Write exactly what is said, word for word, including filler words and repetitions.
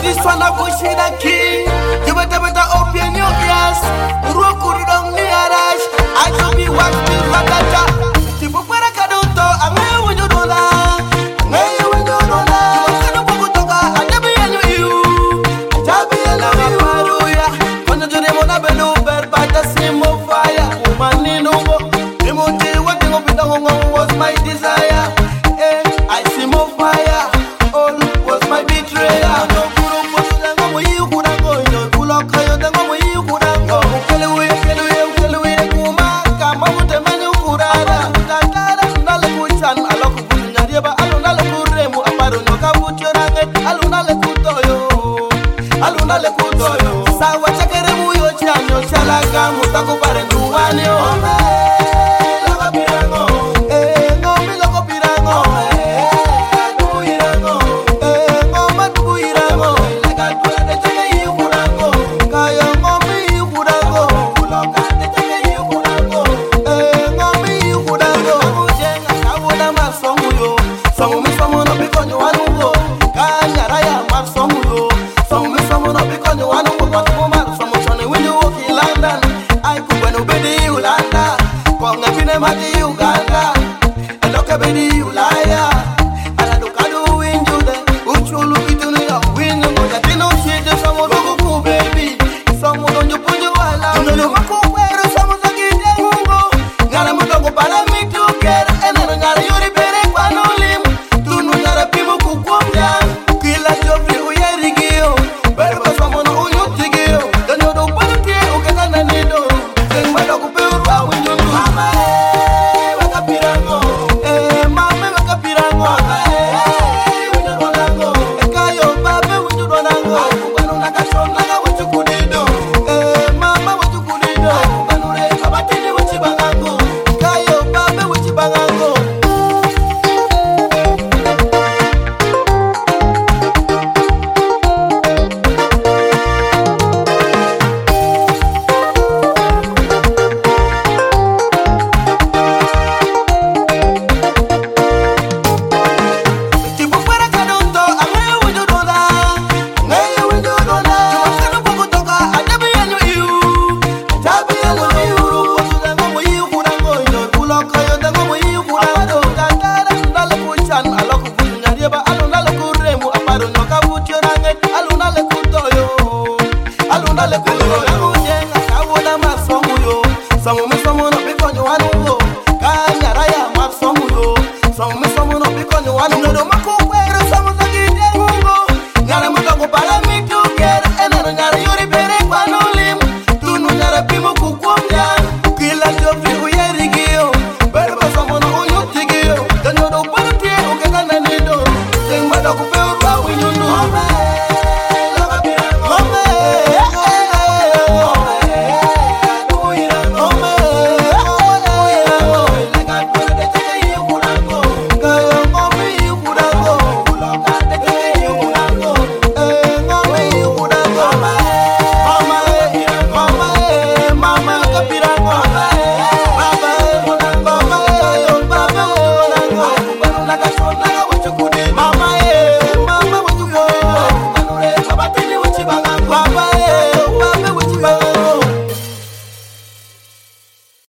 this one I push it a king. You better better open your ears. Roku don't need a rush. I should be what me ratata. Tipo para caduto, I'm here when you do that. I'm here when you do that. You can't go to Toga, I never hear you. Jabi and Maruya. When you do the Mona Beluber, but the same of fire. Woman in Ugo. The Monte, what you open the home was my desire. Eh, I see more fire. All was my betrayer. Aluna le kutoyo sawa chakere muyo chanyo chalaga mutako pare nuwane o laga pirango eh ngomi logo pirango eh atu irango eh ngoma tu irango laga tuela de cheke yukurango kayo ngomi yukurango uloka de cheke yukurango eh ngomi yukurango mujenga sabona masomuyo somu misomo no bikonyo wanungo kanyara ya masomuyo